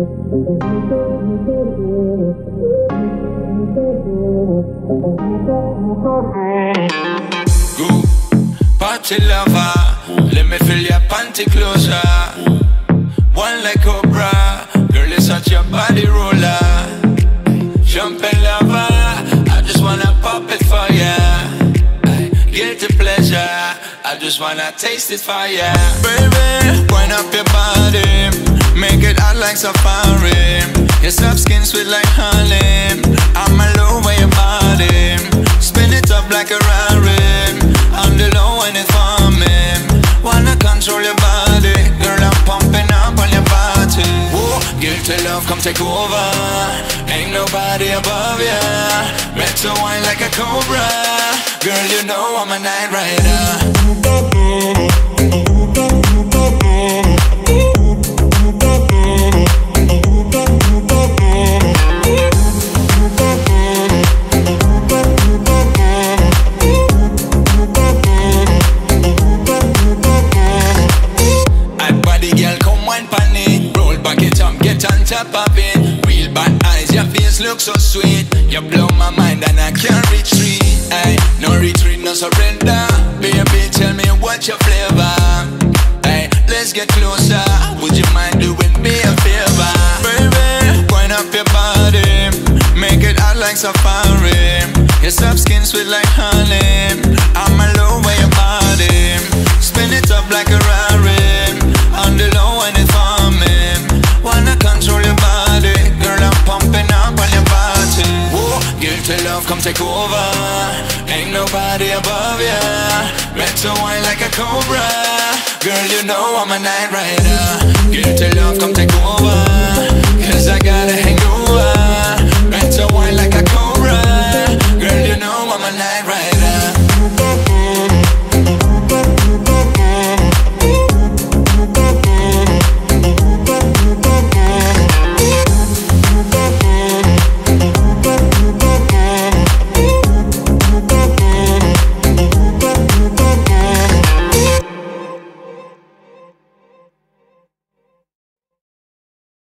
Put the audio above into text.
Go, party lover, let me feel your panty closer. One like Cobra, girl, it's such a body roller. Champagne lover, I just wanna pop it for ya. Guilty pleasure, I just wanna taste it for ya. Baby, wind up your body, make it hot like safari. Your soft skin sweet like honey, I'm alone with your body. Spin it up like a Rari, on the low when it's for me. Wanna control your body, girl, I'm pumping up on your body. Whoa, guilty love, come take over. Ain't nobody above ya. Meant to wine like a cobra. Girl, you know I'm a night rider. Top of it, real bad eyes, your face looks so sweet. You blow my mind and I can't retreat. Ay, no retreat, no surrender. Baby, tell me what's your flavor. Ay, let's get closer. Would you mind doing me a favor? Baby, wind up your body, make it hot like safari. Your soft skin sweet like honey, I'm alone with your body. Spin it up like a Rari, on the low when it's for me. Wanna control your body, girl, I'm pumping up on your body. Whoa, guilty love, come take over. Ain't nobody above ya. Meant to wine like a cobra. Girl, you know I'm a night rider. Guilty love, come take over.